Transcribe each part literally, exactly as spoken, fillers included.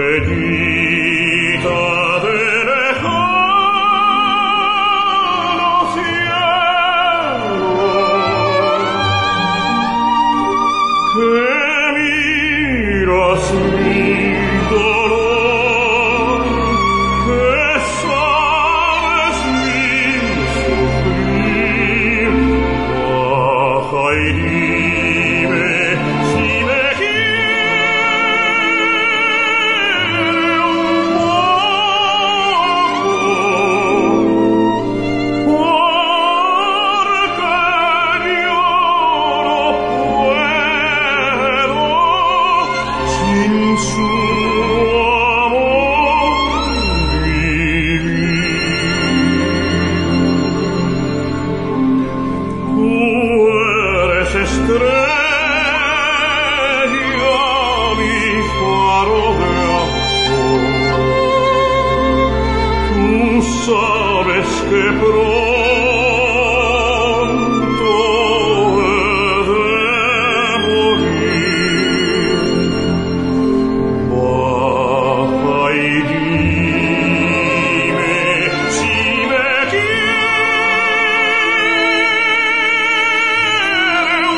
venida de lejano cielo, que miras mi dolor, que sabes mi sufrir, baja y dime si me quiere un poco, porque yo no puedo sin su amor vivir. Tú eres estrella, mi faro de amor. Tú sabes que pronto he de morir. Baja y dime si me quiere un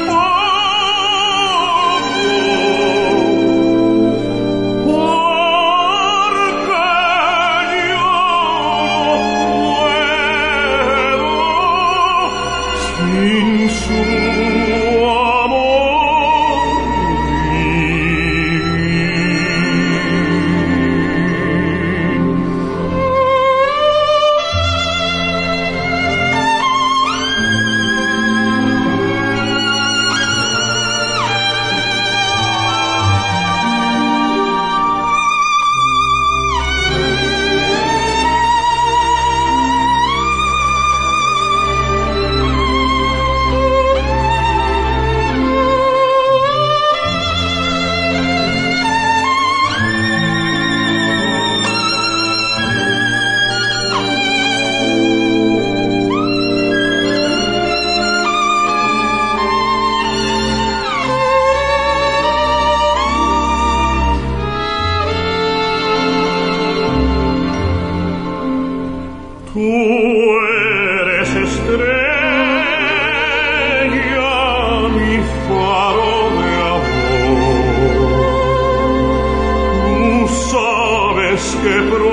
poco, porque yo no puedo sin su amor Tú eres estrella, mi faro de amor. Tú sabes que